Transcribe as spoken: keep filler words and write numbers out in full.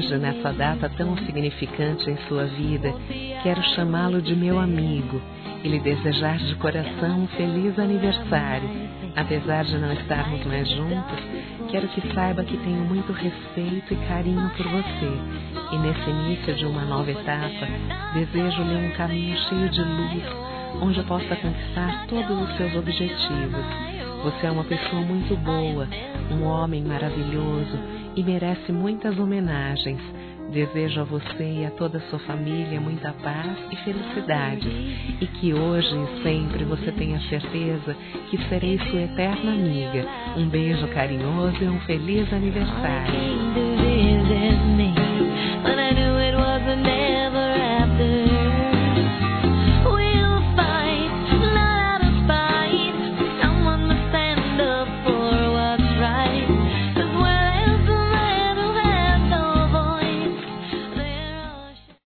hoje, nessa data tão significante em sua vida, quero chamá-lo de meu amigo e lhe desejar de coração um feliz aniversário. Apesar de não estarmos mais juntos, quero que saiba que tenho muito respeito e carinho por você. E nesse início de uma nova etapa, desejo-lhe um caminho cheio de luz, onde possa conquistar todos os seus objetivos. Você é uma pessoa muito boa, um homem maravilhoso e merece muitas homenagens. Desejo a você e a toda a sua família muita paz e felicidade, e que hoje e sempre você tenha certeza que serei sua eterna amiga. Um beijo carinhoso e um feliz aniversário.